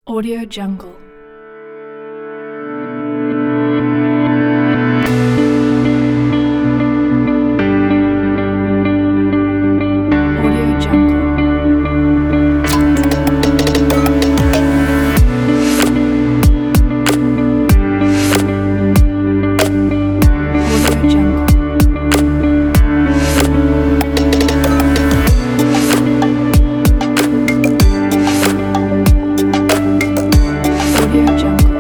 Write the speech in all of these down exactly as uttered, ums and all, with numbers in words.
Audio Jungle. Audio Jungle. Audio Jungle. Audio Jungle.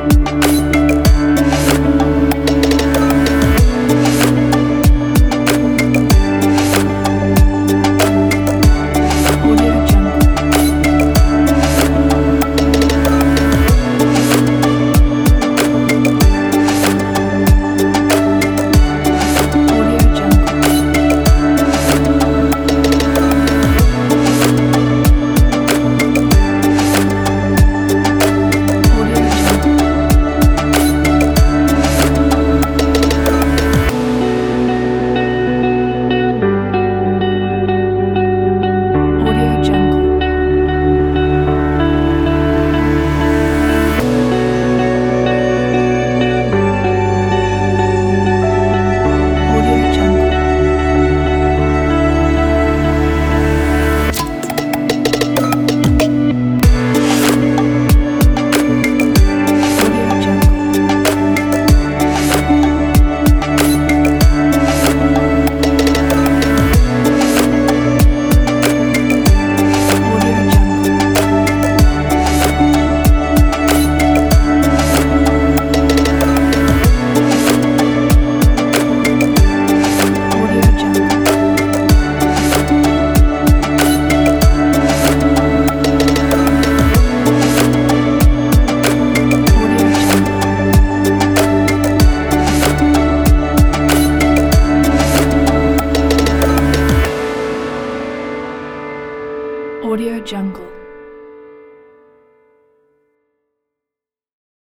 Audio Jungle. Audio Jungle. Audio Jungle. Audio Jungle. Audio Jungle. Audio Jungle. Audio Jungle. Audio Jungle. Audio Jungle. Audio Jungle.